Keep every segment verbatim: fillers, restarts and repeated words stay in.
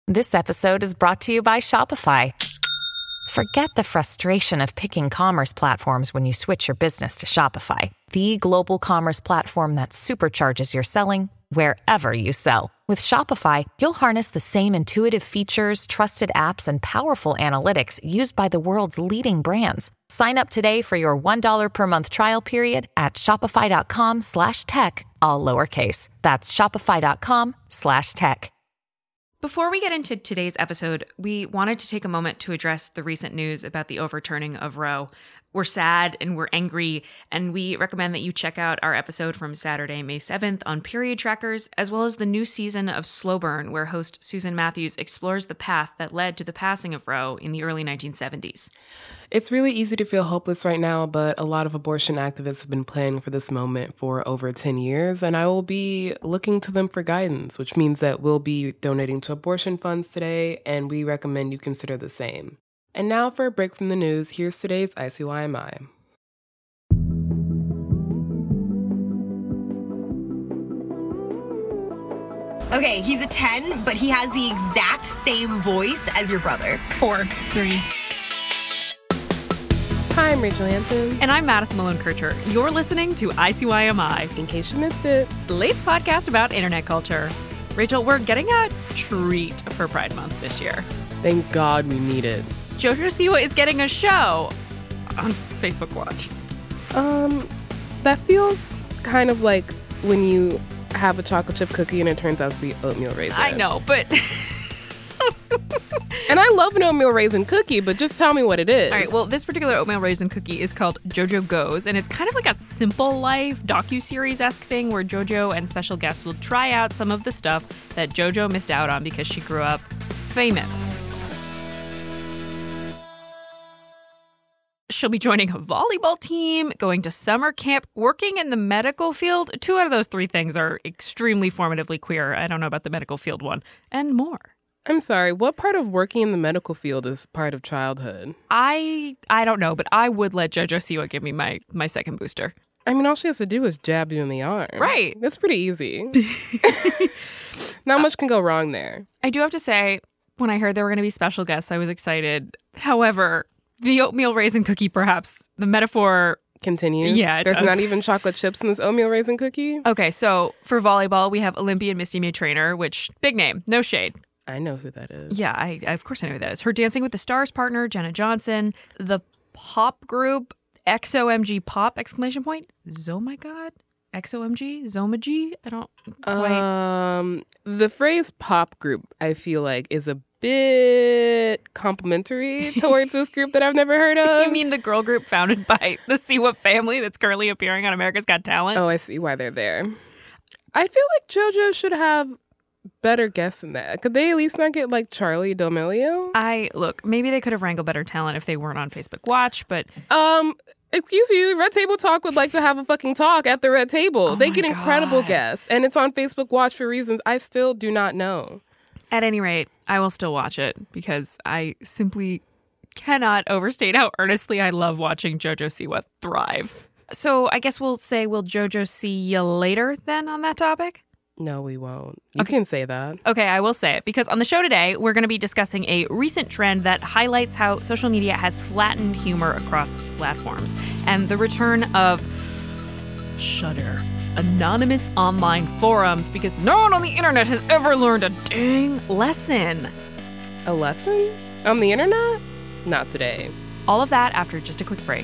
This episode is brought to you by Shopify. Forget the frustration of picking commerce platforms when you switch your business to Shopify, the global commerce platform that supercharges your selling wherever you sell. With Shopify, you'll harness the same intuitive features, trusted apps, and powerful analytics used by the world's leading brands. Sign up today for your one dollar per month trial period at shopify.com slash tech, all lowercase. That's shopify.com slash tech. Before we get into today's episode, we wanted to take a moment to address the recent news about the overturning of Roe. We're sad and we're angry, and we recommend that you check out our episode from Saturday, May seventh on Period Trackers, as well as the new season of Slow Burn, where host Susan Matthews explores the path that led to the passing of Roe in the early nineteen seventies. It's really easy to feel hopeless right now, but a lot of abortion activists have been planning for this moment for over ten years, and I will be looking to them for guidance, which means that we'll be donating to abortion funds today, and we recommend you consider the same. And now for a break from the news, here's today's I C Y M I. Okay, he's a ten, but he has the exact same voice as your brother. Four. Three. Hi, I'm Rachel Hansen. And I'm Madison Malone-Kircher. You're listening to I C Y M I. In case you missed it, Slate's podcast about internet culture. Rachel, we're getting a treat for Pride Month this year. Thank God we need it. JoJo Siwa is getting a show on Facebook Watch. Um, that feels kind of like when you have a chocolate chip cookie and it turns out to be oatmeal raisin. I know, but... And I love an oatmeal raisin cookie, but just tell me what it is. All right, well, this particular oatmeal raisin cookie is called JoJo Goes, and it's kind of like a Simple Life docuseries-esque thing where JoJo and special guests will try out some of the stuff that JoJo missed out on because she grew up famous. She'll be joining a volleyball team, going to summer camp, working in the medical field. Two out of those three things are extremely formatively queer. I don't know about the medical field one, and more. I'm sorry, what part of working in the medical field is part of childhood? I I don't know, but I would let JoJo Siwa give me my, my second booster. I mean, all she has to do is jab you in the arm. Right. That's pretty easy. Not much can go wrong there. I do have to say, when I heard there were going to be special guests, I was excited. However, the oatmeal raisin cookie, perhaps, the metaphor... Continues. Yeah, it There's does. not even chocolate chips in this oatmeal raisin cookie? Okay, so for volleyball, we have Olympian Misty May Trainer, which, big name, no shade. I know who that is. Yeah, I, I of course I know who that is. Her Dancing with the Stars partner, Jenna Johnson, the pop group, X O M G Pop, exclamation point, Zomagod? X O M G? Zomagy? I don't quite... Um, the phrase pop group, I feel like, is a bit complimentary towards this group that I've never heard of. You mean the girl group founded by the Siwa family that's currently appearing on America's Got Talent? Oh, I see why they're there. I feel like JoJo should have better guests than that. Could they at least not get like Charlie D'Amelio? I, look, maybe they could have wrangled better talent if they weren't on Facebook Watch, but... Um... Excuse you, Red Table Talk would like to have a fucking talk at the Red Table. Oh they get God. incredible guests, and it's on Facebook Watch for reasons I still do not know. At any rate, I will still watch it because I simply cannot overstate how earnestly I love watching JoJo Siwa thrive. So I guess we'll say, will JoJo see you later then on that topic? No, we won't. You Okay. can say that. Okay, I will say it because on the show today, we're going to be discussing a recent trend that highlights how social media has flattened humor across platforms and the return of Shudder, anonymous online forums, because no one on the internet has ever learned a dang lesson. A lesson? On the internet? Not today. All of that after just a quick break.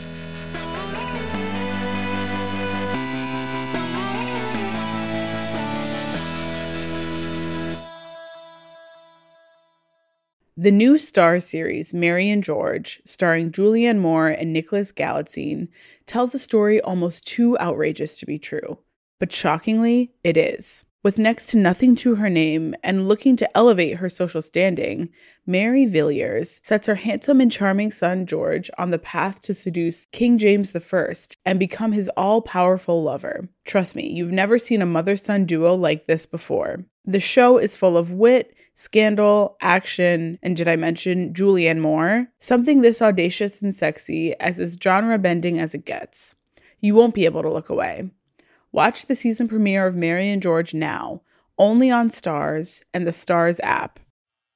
The new Star series, Mary and George, starring Julianne Moore and Nicholas Galitzine, tells a story almost too outrageous to be true. But shockingly, it is. With next to nothing to her name and looking to elevate her social standing, Mary Villiers sets her handsome and charming son George on the path to seduce King James the First and become his all-powerful lover. Trust me, you've never seen a mother-son duo like this before. The show is full of wit, scandal, action, and did I mention Julianne Moore? Something this audacious and sexy as is genre-bending as it gets. You won't be able to look away. Watch the season premiere of Mary and George now, only on Starz and the Starz app.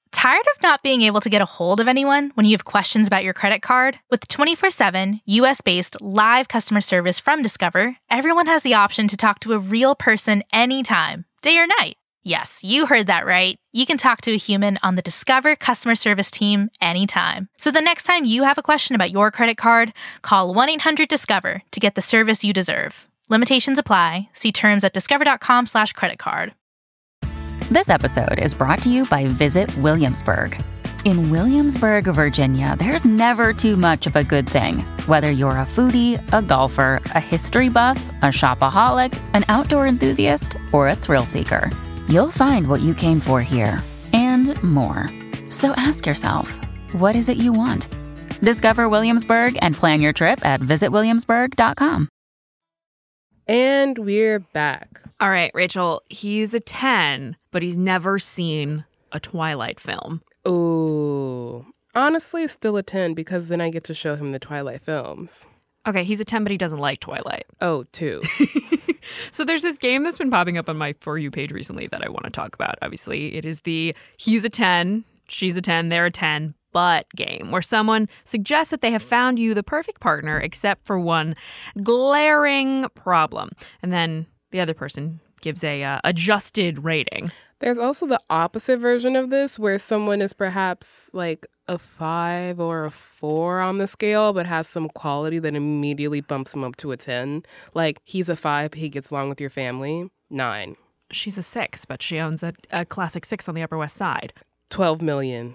Tired of not being able to get a hold of anyone when you have questions about your credit card? With twenty-four seven, U S-based live customer service from Discover, everyone has the option to talk to a real person anytime, day or night. Yes, you heard that right. You can talk to a human on the Discover customer service team anytime. So the next time you have a question about your credit card, call one eight hundred discover to get the service you deserve. Limitations apply. See terms at discover.com slash credit card. This episode is brought to you by Visit Williamsburg. In Williamsburg, Virginia, there's never too much of a good thing. Whether you're a foodie, a golfer, a history buff, a shopaholic, an outdoor enthusiast, or a thrill seeker, you'll find what you came for here and more. So ask yourself, what is it you want? Discover Williamsburg and plan your trip at visit williamsburg dot com. And we're back. All right, Rachel, he's a ten, but he's never seen a Twilight film. Ooh. Honestly, still a ten because then I get to show him the Twilight films. Okay, he's a ten, but he doesn't like Twilight. Oh, two. So there's this game that's been popping up on my For You page recently that I want to talk about. Obviously, it is the he's a ten, she's a ten, they're a ten, but game, where someone suggests that they have found you the perfect partner except for one glaring problem. And then the other person gives a uh, adjusted rating. There's also the opposite version of this where someone is perhaps like a five or a four on the scale, but has some quality that immediately bumps him up to a ten. Like he's a five, but he gets along with your family. Nine. She's a six, but she owns a, a classic six on the Upper West Side. twelve million.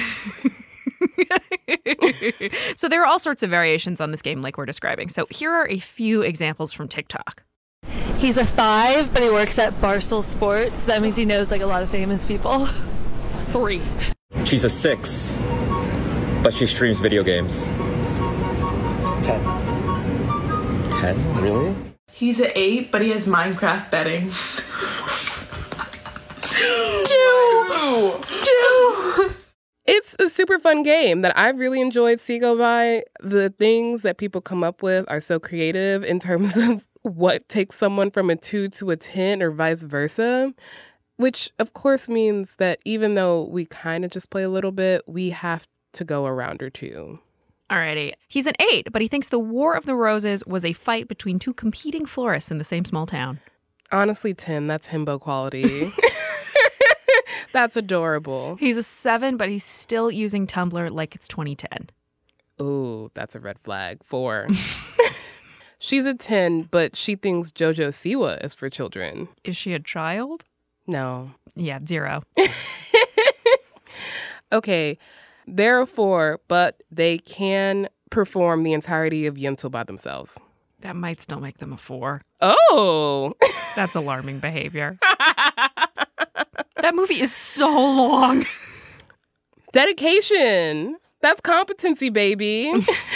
So there are all sorts of variations on this game like we're describing. So here are a few examples from TikTok. He's a five, but he works at Barstool Sports. That means he knows like a lot of famous people. Three. She's a six, but she streams video games. Ten. Ten? Really? He's an eight, but he has Minecraft betting. Two! Two! It's a super fun game that I've really enjoyed seeing go by. The things that people come up with are so creative in terms of what takes someone from a two to a ten or vice versa, which of course means that even though we kind of just play a little bit, we have to go a round or two. Alrighty. He's an eight, but he thinks the War of the Roses was a fight between two competing florists in the same small town. Honestly, ten, that's himbo quality. That's adorable. He's a seven, but he's still using Tumblr like it's twenty ten. Ooh, that's a red flag. Four. She's a ten, but she thinks JoJo Siwa is for children. Is she a child? No. Yeah, zero. Okay, they're a four, but they can perform the entirety of Yentl by themselves. That might still make them a four. Oh! That's alarming behavior. That movie is so long. Dedication. That's competency, baby.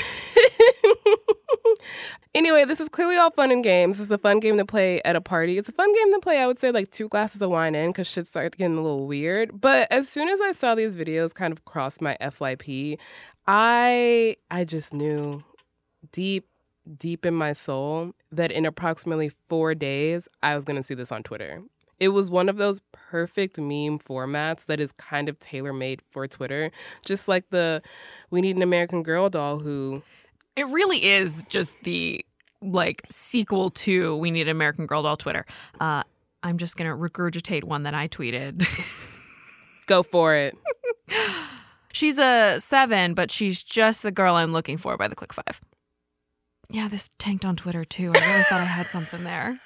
Anyway, this is clearly all fun and games. This is a fun game to play at a party. It's a fun game to play, I would say, like two glasses of wine in because shit started getting a little weird. But as soon as I saw these videos kind of cross my F Y P, I I just knew deep, deep in my soul that in approximately four days, I was going to see this on Twitter. It was one of those perfect meme formats that is kind of tailor-made for Twitter. Just like the We Need an American Girl doll who... It really is just the, like, sequel to We Need an American Girl doll Twitter. Uh, I'm just going to regurgitate one that I tweeted. Go for it. She's a seven, but she's just the girl I'm looking for by the Click Five. Yeah, this tanked on Twitter, too. I really thought I had something there.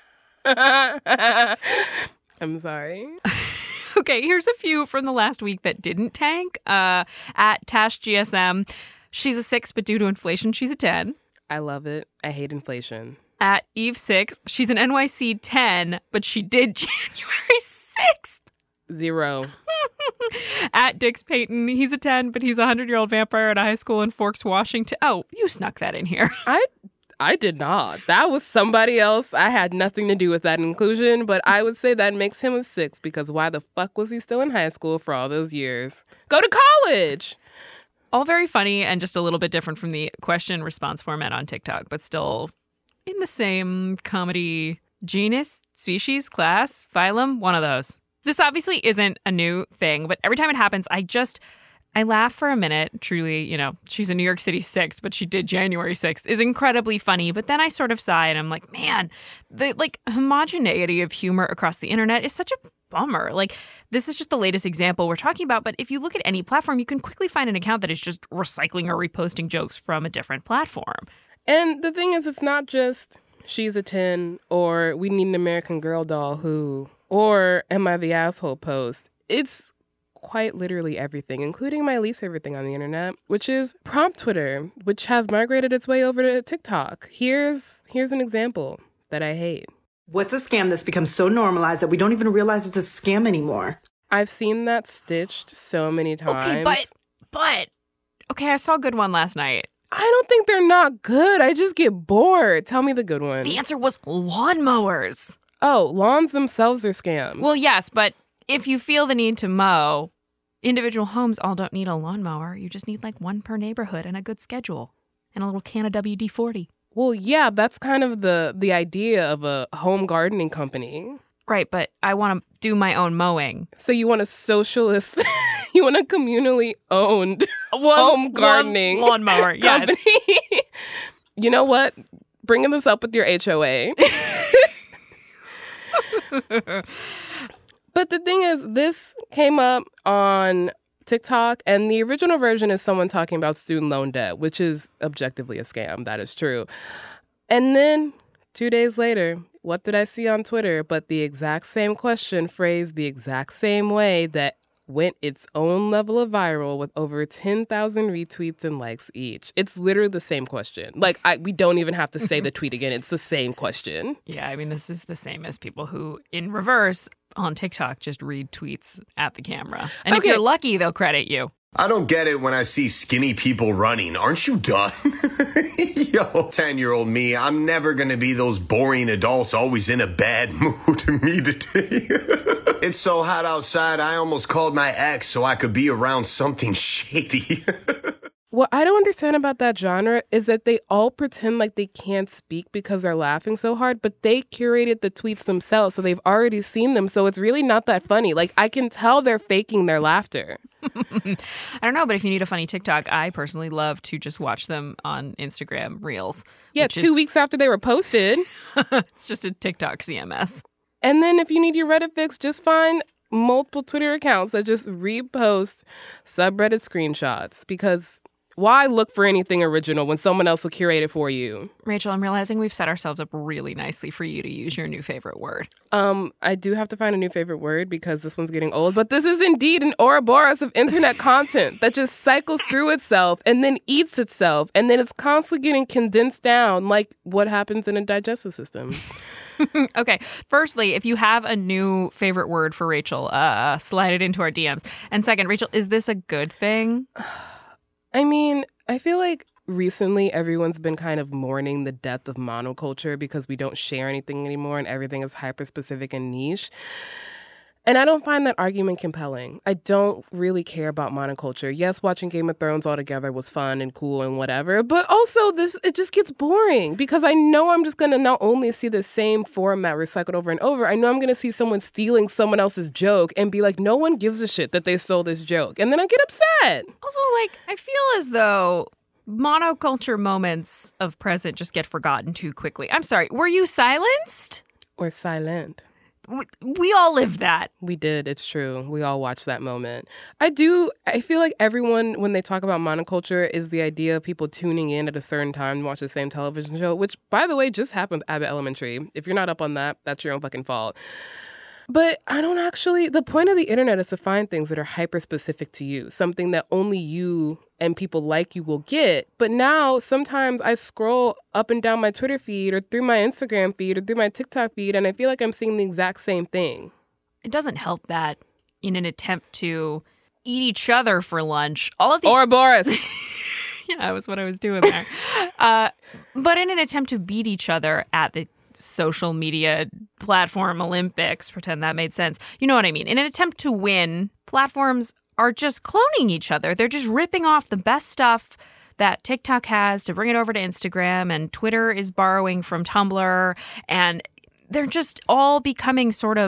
I'm sorry. Okay, here's a few from the last week that didn't tank. Uh, at Tash G S M, she's a six, but due to inflation, she's a ten. I love it. I hate inflation. At Eve six, she's an N Y C ten, but she did January sixth. Zero. At Dix Payton, he's a ten, but he's a hundred-year-old vampire at a high school in Forks, Washington. Oh, you snuck that in here. I I did not. That was somebody else. I had nothing to do with that inclusion, but I would say that makes him a six because why the fuck was he still in high school for all those years? Go to college! All very funny and just a little bit different from the question response format on TikTok, but still in the same comedy genus, species, class, phylum, one of those. This obviously isn't a new thing, but every time it happens, I just, I laugh for a minute. Truly, you know, she's a New York City six, but she did January sixth is incredibly funny. But then I sort of sigh and I'm like, man, the like homogeneity of humor across the internet is such a bummer. Like, this is just the latest example we're talking about. But if you look at any platform, you can quickly find an account that is just recycling or reposting jokes from a different platform. And the thing is, it's not just she's a ten or we need an American Girl doll who, or am I the asshole post. It's quite literally everything, including my least favorite thing on the internet, which is prompt Twitter, which has migrated its way over to TikTok. Here's here's an example that I hate. What's a scam that's become so normalized that we don't even realize it's a scam anymore? I've seen that stitched so many times. Okay, but, but, okay, I saw a good one last night. I don't think they're not good. I just get bored. Tell me the good one. The answer was lawnmowers. Oh, lawns themselves are scams. Well, yes, but if you feel the need to mow, individual homes all don't need a lawnmower. You just need like one per neighborhood and a good schedule and a little can of W D forty. Well, yeah, that's kind of the the idea of a home gardening company. Right, but I want to do my own mowing. So you want a socialist, you want a communally owned one, home gardening one lawnmower company. Yes. You know what? Bringing this up with your H O A. But the thing is, this came up on TikTok, and the original version is someone talking about student loan debt, which is objectively a scam. That is true. And then two days later, what did I see on Twitter but the exact same question phrased the exact same way that went its own level of viral with over ten thousand retweets and likes each. It's literally the same question. Like, I, we don't even have to say the tweet again. It's the same question. Yeah, I mean, this is the same as people who, in reverse, on TikTok, just read tweets at the camera. And Okay. if you're lucky, they'll credit you. I don't get it when I see skinny people running. Aren't you done? Yo, ten-year-old me, I'm never going to be those boring adults always in a bad mood immediately. It's so hot outside, I almost called my ex so I could be around something shady. What I don't understand about that genre is that they all pretend like they can't speak because they're laughing so hard, but they curated the tweets themselves, so they've already seen them, so it's really not that funny. Like, I can tell they're faking their laughter. I don't know, but if you need a funny TikTok, I personally love to just watch them on Instagram Reels. Yeah, which two is, weeks after they were posted. It's just a TikTok C M S. And then if you need your Reddit fix, just find multiple Twitter accounts that just repost subreddit screenshots, because why look for anything original when someone else will curate it for you? Rachel, I'm realizing we've set ourselves up really nicely for you to use your new favorite word. Um, I do have to find a new favorite word because this one's getting old, but this is indeed an Ouroboros of internet content that just cycles through itself and then eats itself, and then it's constantly getting condensed down like what happens in a digestive system. Okay, firstly, if you have a new favorite word for Rachel, uh, slide it into our D Ms. And second, Rachel, is this a good thing? I mean, I feel like recently everyone's been kind of mourning the death of monoculture because we don't share anything anymore and everything is hyper-specific and niche. And I don't find that argument compelling. I don't really care about monoculture. Yes, watching Game of Thrones all together was fun and cool and whatever, but also this it just gets boring because I know I'm just going to not only see the same format recycled over and over, I know I'm going to see someone stealing someone else's joke and be like, no one gives a shit that they stole this joke. And then I get upset. Also, like, I feel as though monoculture moments of present just get forgotten too quickly. I'm sorry, were you silenced? Or silent. We all lived that. We did. It's true. We all watched that moment. I do. I feel like everyone, when they talk about monoculture, is the idea of people tuning in at a certain time to watch the same television show, which, by the way, just happened with Abbott Elementary. If you're not up on that, that's your own fucking fault. But I don't actually, the point of the internet is to find things that are hyper-specific to you, something that only you and people like you will get. But now, sometimes I scroll up and down my Twitter feed or through my Instagram feed or through my TikTok feed, and I feel like I'm seeing the exact same thing. It doesn't help that in an attempt to eat each other for lunch, all of these... Ouroboros! Yeah, that was what I was doing there. uh, but in an attempt to beat each other at the social media platform Olympics, pretend that made sense. You know what I mean? In an attempt to win, platforms are just cloning each other. They're just ripping off the best stuff that TikTok has to bring it over to Instagram, and Twitter is borrowing from Tumblr, and they're just all becoming sort of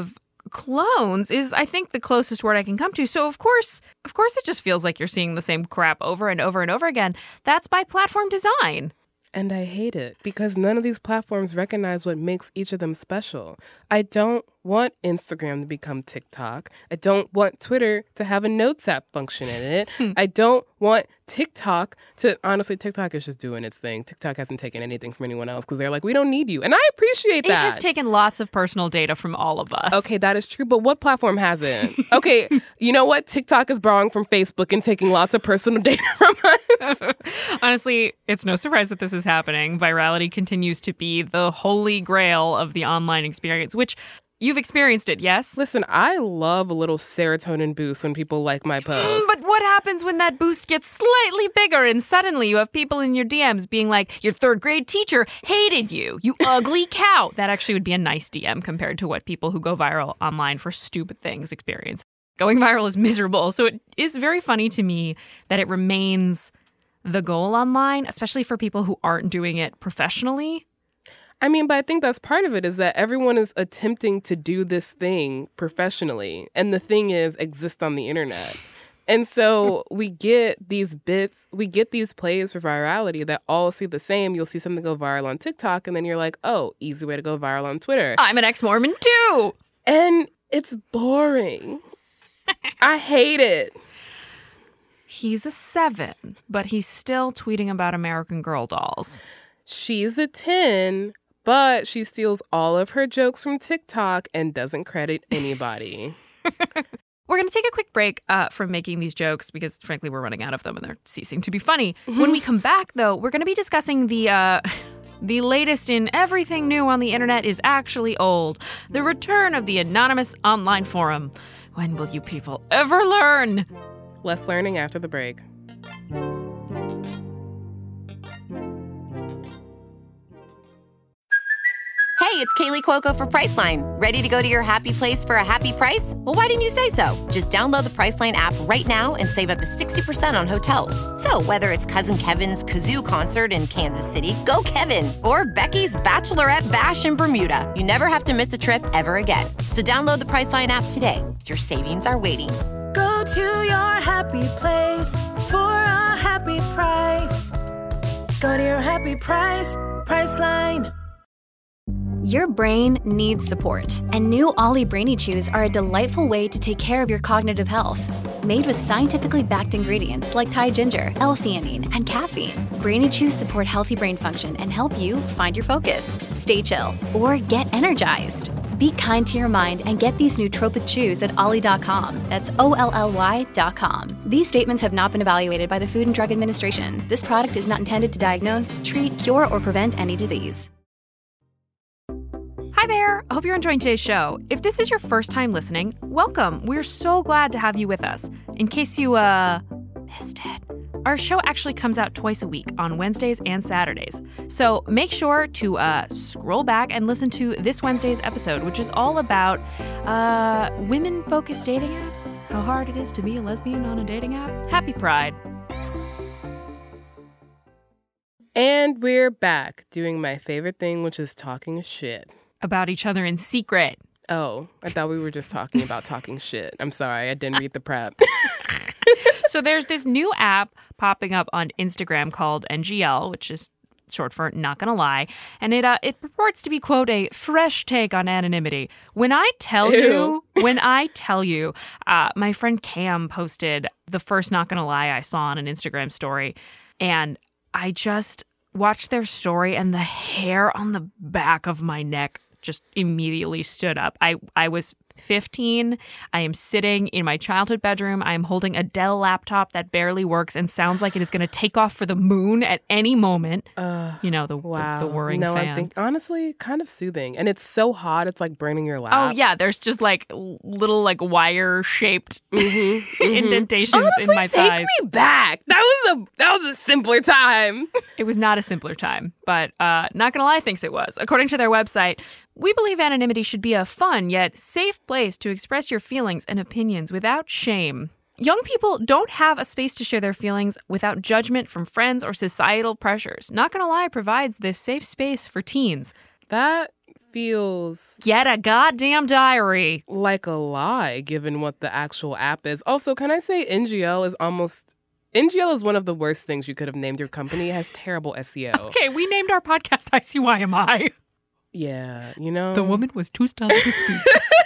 clones is, I think, the closest word I can come to. So, of course, of course, it just feels like you're seeing the same crap over and over and over again. That's by platform design. And I hate it because none of these platforms recognize what makes each of them special. I don't want Instagram to become TikTok. I don't want Twitter to have a Notes app function in it. I don't want TikTok to, honestly, TikTok is just doing its thing. TikTok hasn't taken anything from anyone else because they're like, we don't need you. And I appreciate that. It has taken lots of personal data from all of us. Okay, that is true. But what platform hasn't? Okay, you know what? TikTok is borrowing from Facebook and taking lots of personal data from us. Honestly, it's no surprise that this is happening. Virality continues to be the holy grail of the online experience, which you've experienced it, yes? Listen, I love a little serotonin boost when people like my post. But what happens when that boost gets slightly bigger and suddenly you have people in your D Ms being like, your third grade teacher hated you, you ugly cow? That actually would be a nice D M compared to what people who go viral online for stupid things experience. Going viral is miserable, so it is very funny to me that it remains the goal online, especially for people who aren't doing it professionally. I mean, but I think that's part of it is that everyone is attempting to do this thing professionally. And the thing is, exist on the internet. And so we get these bits, we get these plays for virality that all see the same. You'll see something go viral on TikTok, and then you're like, oh, easy way to go viral on Twitter. I'm an ex-Mormon too. And it's boring. I hate it. He's a seven, but he's still tweeting about American Girl dolls. She's a ten. But she steals all of her jokes from TikTok and doesn't credit anybody. We're going to take a quick break uh, from making these jokes because, frankly, we're running out of them and they're ceasing to be funny. When we come back, though, we're going to be discussing the uh, the latest in everything new on the internet is actually old. The return of the anonymous online forum. When will you people ever learn? Less learning after the break. Hey, it's Kaylee Cuoco for Priceline. Ready to go to your happy place for a happy price? Well, why didn't you say so? Just download the Priceline app right now and save up to sixty percent on hotels. So whether it's Cousin Kevin's Kazoo Concert in Kansas City, go Kevin, or Becky's Bachelorette Bash in Bermuda, you never have to miss a trip ever again. So download the Priceline app today. Your savings are waiting. Go to your happy place for a happy price. Go to your happy price, Priceline. Your brain needs support, and new Ollie Brainy Chews are a delightful way to take care of your cognitive health. Made with scientifically backed ingredients like Thai ginger, L-theanine, and caffeine, Brainy Chews support healthy brain function and help you find your focus, stay chill, or get energized. Be kind to your mind and get these nootropic chews at ollie dot com. That's O L L Y dot com. These statements have not been evaluated by the Food and Drug Administration. This product is not intended to diagnose, treat, cure, or prevent any disease. Hi there. I hope you're enjoying today's show. If this is your first time listening, welcome. We're so glad to have you with us. In case you, uh, missed it, our show actually comes out twice a week on Wednesdays and Saturdays. So make sure to uh, scroll back and listen to this Wednesday's episode, which is all about uh, women-focused dating apps, how hard it is to be a lesbian on a dating app. Happy Pride. And we're back doing my favorite thing, which is talking shit. About each other in secret. Oh, I thought we were just talking about talking shit. I'm sorry, I didn't read the prep. So there's this new app popping up on Instagram called N G L, which is short for Not Gonna Lie, and it uh, it purports to be, quote, a fresh take on anonymity. When I tell Ew. you, when I tell you, uh, my friend Cam posted the first Not Gonna Lie I saw on an Instagram story, and I just watched their story and the hair on the back of my neck just immediately stood up. I, I was fifteen. I am sitting in my childhood bedroom. I am holding a Dell laptop that barely works and sounds like it is going to take off for the moon at any moment. Uh, you know, the, wow. the, the whirring no, fan. I think, honestly, kind of soothing. And it's so hot, it's like burning your lap. Oh, yeah. There's just like little like wire-shaped mm-hmm, mm-hmm. indentations honestly, in my take thighs. Take me back. That was a that was a simpler time. It was not a simpler time, but uh, Not Gonna Lie thinks it was. According to their website, we believe anonymity should be a fun yet safe place to express your feelings and opinions without shame. Young people don't have a space to share their feelings without judgment from friends or societal pressures. Not Gonna Lie provides this safe space for teens. That feels... Get a goddamn diary. Like a lie, given what the actual app is. Also, can I say N G L is almost... N G L is one of the worst things you could have named your company. It has terrible S E O. Okay, we named our podcast I C Y M I. Yeah, you know... The woman was too stunned to speak.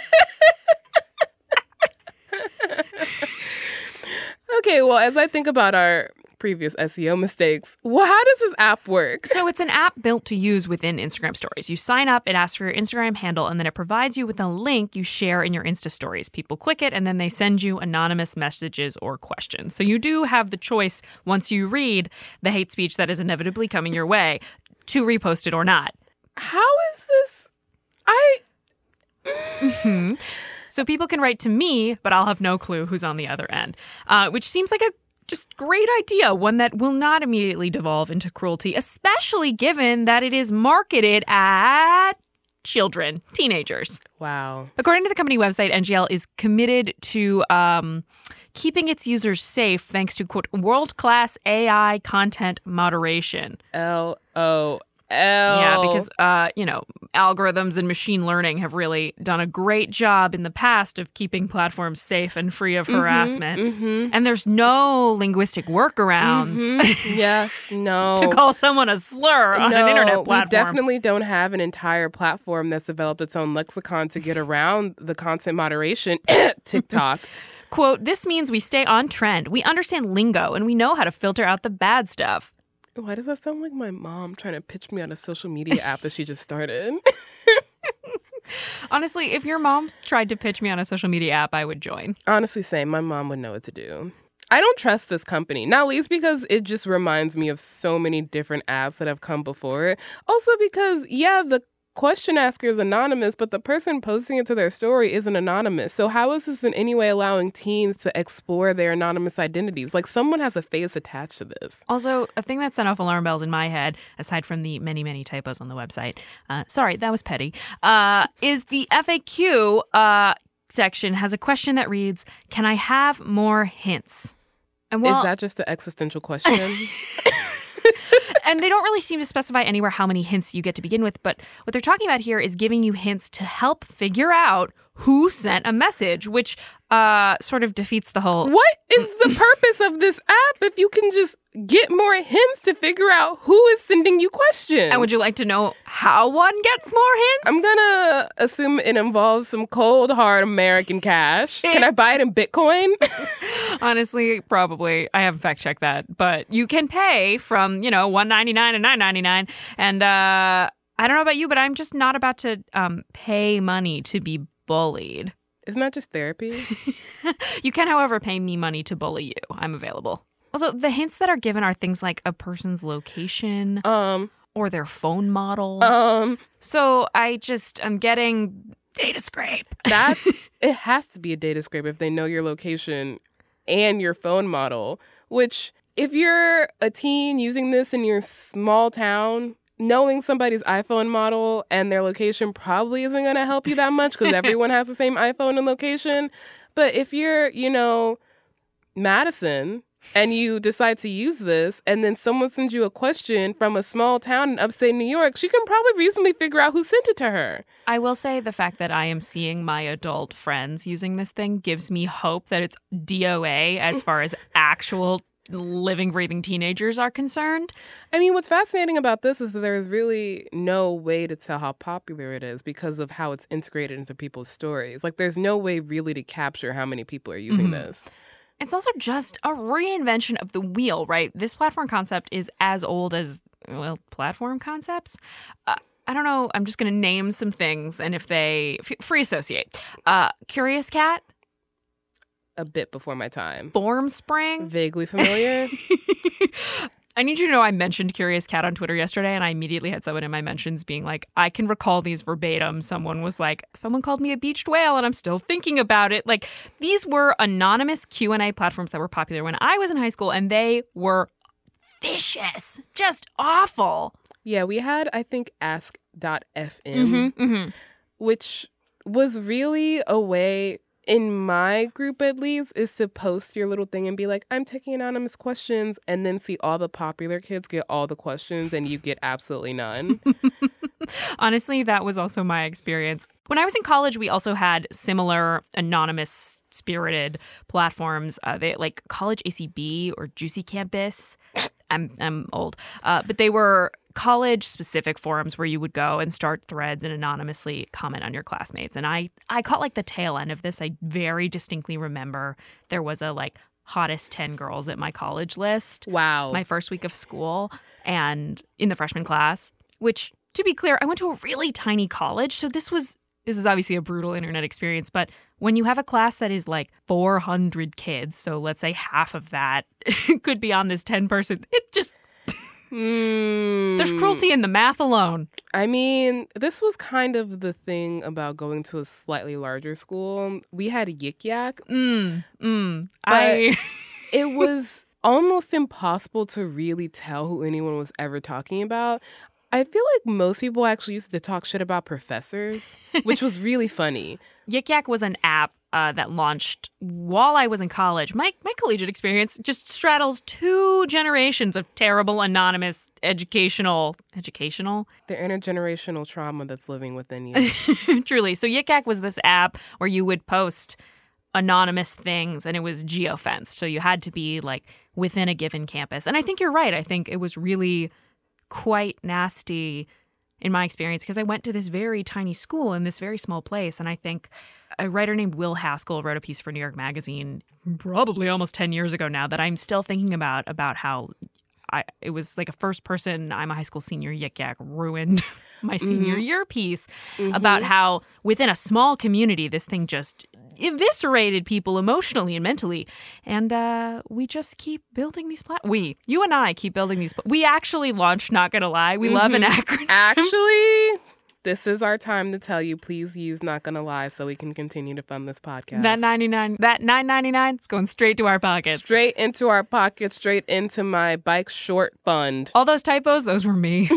Okay, well, as I think about our previous S E O mistakes, well, how does this app work? So it's an app built to use within Instagram stories. You sign up, it asks for your Instagram handle, and then it provides you with a link you share in your Insta stories. People click it, and then they send you anonymous messages or questions. So you do have the choice, once you read the hate speech that is inevitably coming your way, to repost it or not. How is this? I... Mm-hmm. So people can write to me, but I'll have no clue who's on the other end, uh, which seems like a just great idea, one that will not immediately devolve into cruelty, especially given that it is marketed at children, teenagers. Wow. According to the company website, N G L is committed to um, keeping its users safe thanks to, quote, world-class A I content moderation. L O L. Yeah, because, uh, you know, algorithms and machine learning have really done a great job in the past of keeping platforms safe and free of harassment. Mm-hmm, mm-hmm. And there's no linguistic workarounds. Mm-hmm. Yes, no. to call someone a slur on no, an internet platform. We definitely don't have an entire platform that's developed its own lexicon to get around the content moderation. TikTok. Quote, this means we stay on trend. We understand lingo and we know how to filter out the bad stuff. Why does that sound like my mom trying to pitch me on a social media app that she just started? Honestly, if your mom tried to pitch me on a social media app, I would join. Honestly, same. My mom would know what to do. I don't trust this company, not least because it just reminds me of so many different apps that have come before it. Also because, yeah, the question asker is anonymous, but the person posting it to their story isn't anonymous. So how is this in any way allowing teens to explore their anonymous identities? Like, someone has a face attached to this. Also, a thing that sent off alarm bells in my head, aside from the many, many typos on the website, uh, sorry, that was petty, uh, is the F A Q uh, section has a question that reads, can I have more hints? And while- is that just an existential question? And they don't really seem to specify anywhere how many hints you get to begin with, but what they're talking about here is giving you hints to help figure out who sent a message, which uh, sort of defeats the whole... What is the purpose of this app if you can just get more hints to figure out who is sending you questions? And would you like to know how one gets more hints? I'm gonna assume it involves some cold, hard American cash. Can I buy it in Bitcoin? Honestly, probably. I haven't fact-checked that. But you can pay from, you know, one ninety-nine and nine ninety-nine. And uh, I don't know about you, but I'm just not about to um, pay money to be bullied. Isn't that just therapy? You can, however, pay me money to bully you. I'm available. Also, the hints that are given are things like a person's location um, or their phone model. Um, so I just, I'm getting data scrape. That's, it has to be a data scrape if they know your location and your phone model, which if you're a teen using this in your small town, knowing somebody's iPhone model and their location probably isn't going to help you that much because everyone has the same iPhone and location. But if you're, you know, Madison and you decide to use this and then someone sends you a question from a small town in upstate New York, she can probably reasonably figure out who sent it to her. I will say the fact that I am seeing my adult friends using this thing gives me hope that it's D O A as far as actual living, breathing teenagers are concerned. I mean, what's fascinating about this is that there's really no way to tell how popular it is because of how it's integrated into people's stories. Like, there's no way really to capture how many people are using mm-hmm. this. It's also just a reinvention of the wheel, right? This platform concept is as old as, well, platform concepts. Uh, I don't know. I'm just going to name some things, and if they f- free associate. Uh, Curious Cat. A bit before my time. Formspring. Vaguely familiar. I need you to know I mentioned Curious Cat on Twitter yesterday, and I immediately had someone in my mentions being like, I can recall these verbatim. Someone was like, someone called me a beached whale, and I'm still thinking about it. Like, these were anonymous Q and A platforms that were popular when I was in high school, and they were vicious. Just awful. Yeah, we had, I think, ask dot f m, mm-hmm, mm-hmm. which was really a way... in my group, at least, is to post your little thing and be like, I'm taking anonymous questions, and then see all the popular kids get all the questions and you get absolutely none. Honestly, that was also my experience. When I was in college, we also had similar anonymous spirited platforms. Uh, they like College A C B or Juicy Campus. I'm I'm old, uh, but they were college-specific forums where you would go and start threads and anonymously comment on your classmates. And I I caught like the tail end of this. I very distinctly remember there was a like hottest ten girls at my college list. Wow. My first week of school and in the freshman class, which to be clear, I went to a really tiny college. So this was this is obviously a brutal internet experience. But when you have a class that is like four hundred kids, so let's say half of that could be on this ten person, it just mm. there's cruelty in the math alone. I mean, this was kind of the thing about going to a slightly larger school. We had Yik Yak. Mm, mm, but I... it was almost impossible to really tell who anyone was ever talking about. I feel like most people actually used to talk shit about professors, which was really funny. Yik Yak was an app uh, that launched while I was in college. My my collegiate experience just straddles two generations of terrible, anonymous, educational... Educational? The intergenerational trauma that's living within you. Truly. So Yik Yak was this app where you would post anonymous things, and it was geofenced. So you had to be, like, within a given campus. And I think you're right. I think it was really quite nasty in my experience because I went to this very tiny school in this very small place. And I think a writer named Will Haskell wrote a piece for New York Magazine probably almost ten years ago now that I'm still thinking about, about how I it was like a first person, I'm a high school senior, Yik Yak ruined my senior Mm-hmm. year piece Mm-hmm. about how within a small community, this thing just eviscerated people emotionally and mentally. And uh, we just keep building these platforms. We, you and I keep building these. Pl- we actually launched, not gonna lie. We mm-hmm. love an acronym. Actually, this is our time to tell you, please use Not Gonna Lie so we can continue to fund this podcast. That ninety-nine, that nine ninety-nine, it's going straight to our pockets. Straight into our pockets, straight into my bike short fund. All those typos, those were me.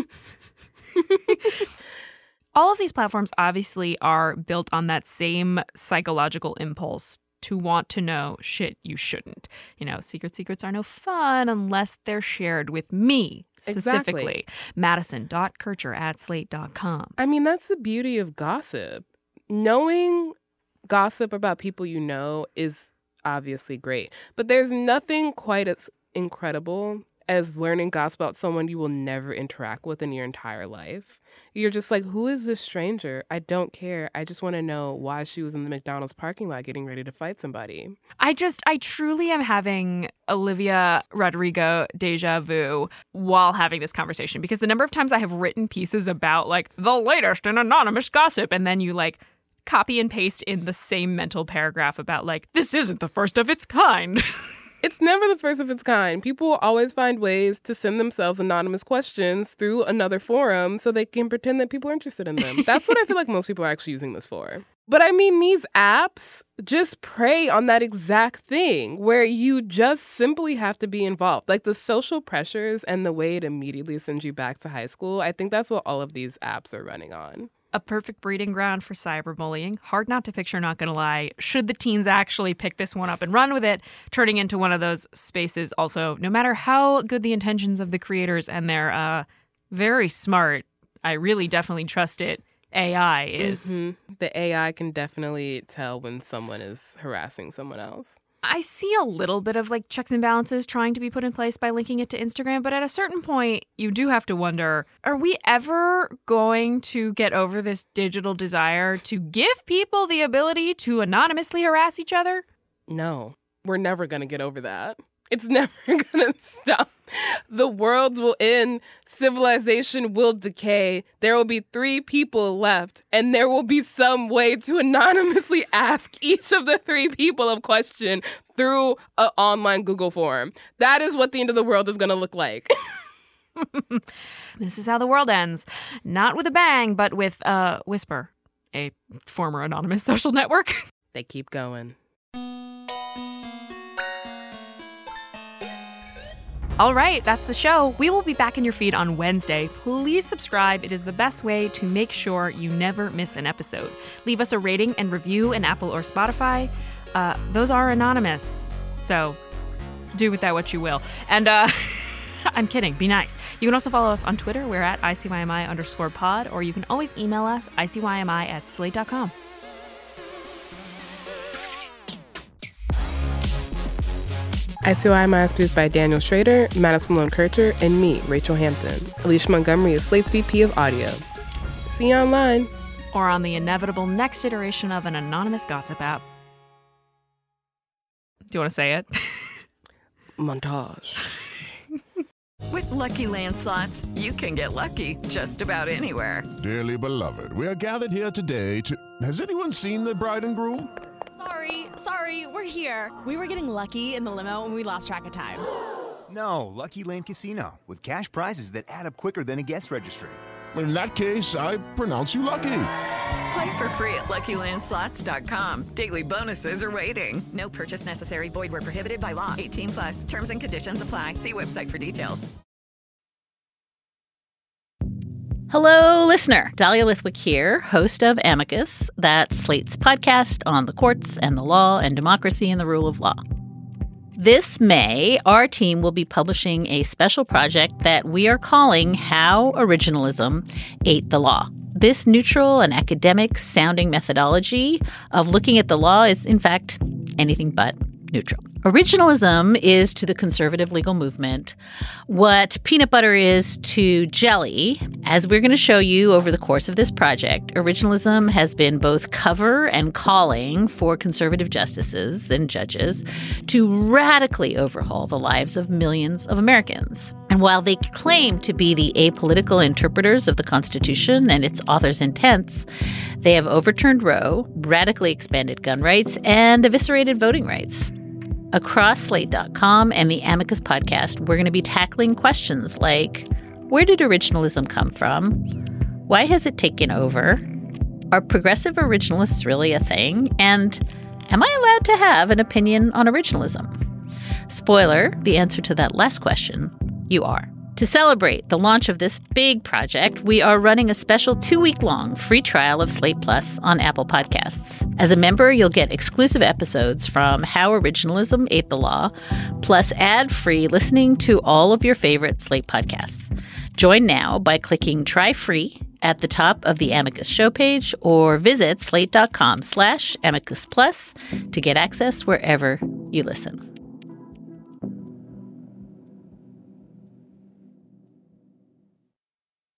All of these platforms obviously are built on that same psychological impulse to want to know shit you shouldn't. You know, secret secrets are no fun unless they're shared with me specifically. Exactly. Madison.Kircher at slate dot com. I mean, that's the beauty of gossip. Knowing gossip about people you know is obviously great, but there's nothing quite as incredible as learning gossip about someone you will never interact with in your entire life. You're just like, who is this stranger? I don't care. I just want to know why she was in the McDonald's parking lot getting ready to fight somebody. I just, I truly am having Olivia Rodrigo deja vu while having this conversation, because the number of times I have written pieces about like the latest in anonymous gossip, and then you like copy and paste in the same mental paragraph about like, this isn't the first of its kind. It's never the first of its kind. People will always find ways to send themselves anonymous questions through another forum so they can pretend that people are interested in them. That's what I feel like most people are actually using this for. But I mean, these apps just prey on that exact thing where you just simply have to be involved. Like the social pressures and the way it immediately sends you back to high school, I think that's what all of these apps are running on. A perfect breeding ground for cyberbullying. Hard not to picture, not gonna lie. Should the teens actually pick this one up and run with it, turning into one of those spaces also, no matter how good the intentions of the creators and their uh, very smart, I really definitely trust it, A I is. Mm-hmm. The A I can definitely tell when someone is harassing someone else. I see a little bit of like checks and balances trying to be put in place by linking it to Instagram, but at a certain point, you do have to wonder, are we ever going to get over this digital desire to give people the ability to anonymously harass each other? No, we're never going to get over that. It's never going to stop. The world will end. Civilization will decay. There will be three people left, and there will be some way to anonymously ask each of the three people a question through an online Google form. That is what the end of the world is going to look like. This is how the world ends. Not with a bang, but with uh, Whisper, a former anonymous social network. They keep going. All right, that's the show. We will be back in your feed on Wednesday. Please subscribe. It is the best way to make sure you never miss an episode. Leave us a rating and review in Apple or Spotify. Uh, those are anonymous, so do with that what you will. And uh, I'm kidding. Be nice. You can also follow us on Twitter. We're at I C Y M I underscore pod, or you can always email us, I C Y M I at slate dot com. I C Y M I is produced by Daniel Schrader, Madison Malone-Kircher, and me, Rachel Hampton. Alicia Montgomery is Slate's V P of Audio. See you online. Or on the inevitable next iteration of an anonymous gossip app. Do you want to say it? Montage. With Lucky Land Slots, you can get lucky just about anywhere. Dearly beloved, we are gathered here today to... Has anyone seen the bride and groom? Sorry, sorry, we're here. We were getting lucky in the limo and we lost track of time. No, Lucky Land Casino, with cash prizes that add up quicker than a guest registry. In that case, I pronounce you lucky. Play for free at Lucky Land Slots dot com. Daily bonuses are waiting. No purchase necessary. Void where prohibited by law. eighteen plus. Terms and conditions apply. See website for details. Hello, listener. Dahlia Lithwick here, host of Amicus, that's Slate's podcast on the courts and the law and democracy and the rule of law. This May, our team will be publishing a special project that we are calling How Originalism Ate the Law. This neutral and academic-sounding methodology of looking at the law is, in fact, anything but neutral. Originalism is to the conservative legal movement what peanut butter is to jelly. As we're going to show you over the course of this project, originalism has been both cover and calling for conservative justices and judges to radically overhaul the lives of millions of Americans. And while they claim to be the apolitical interpreters of the Constitution and its author's intents, they have overturned Roe, radically expanded gun rights, and eviscerated voting rights. Across Slate dot com and the Amicus podcast, we're going to be tackling questions like, where did originalism come from? Why has it taken over? Are progressive originalists really a thing? And am I allowed to have an opinion on originalism? Spoiler, the answer to that last question, you are. To celebrate the launch of this big project, we are running a special two-week-long free trial of Slate Plus on Apple Podcasts. As a member, you'll get exclusive episodes from How Originalism Ate the Law, plus ad-free listening to all of your favorite Slate podcasts. Join now by clicking Try Free at the top of the Amicus show page or visit slate dot com slash Amicus Plus to get access wherever you listen.